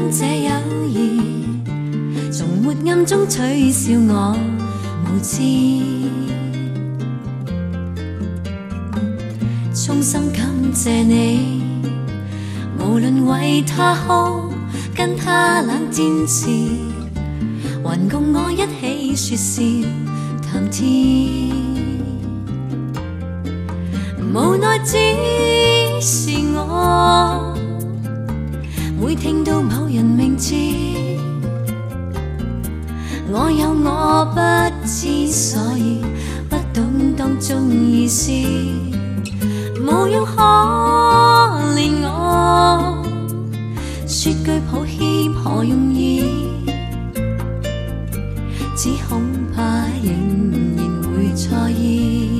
这友谊，从没暗中取笑我无知。衷心感谢你，无论为他好，跟他冷战时，还共我一起说笑谈天。无奈只是我每聽到某人名字，我有我不知所以，不懂當中意思，無用可憐我，說句抱歉何容易，只恐怕仍然會錯意。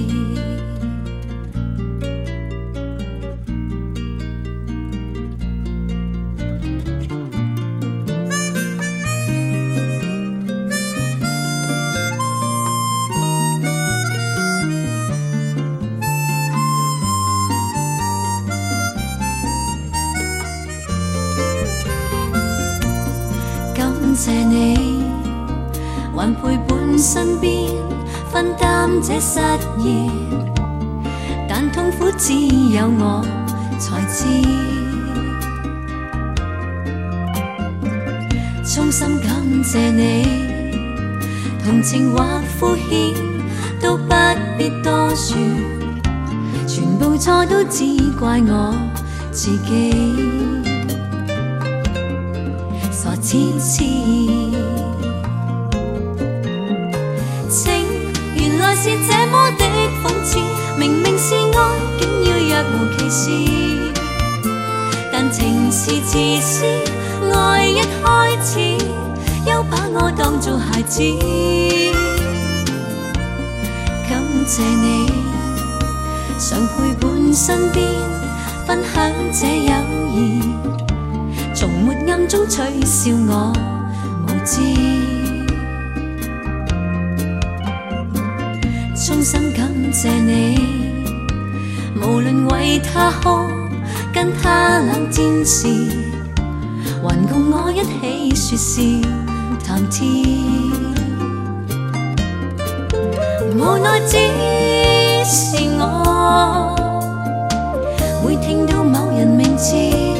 感謝你，還陪伴身邊，分擔這失意，但痛苦只有我才知。衷心感謝你，同情或敷衍都不必多說，全部錯都只怪我自己。傻痴痴情，原來是這麼的諷刺，明明是愛，竟要若無其事。但情是自私，愛一開始，又把我當作孩子。感謝你，常陪伴身邊，分享這友誼，從沒暗中取笑我無知。衷心感謝你，無論為他好，跟他冷戰時，還共我一起說笑談天。無奈只是我每聽到某人名字，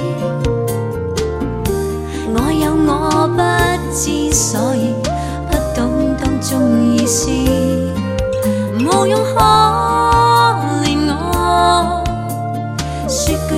我有我不知所以，不懂當中意思，無用可憐我，說句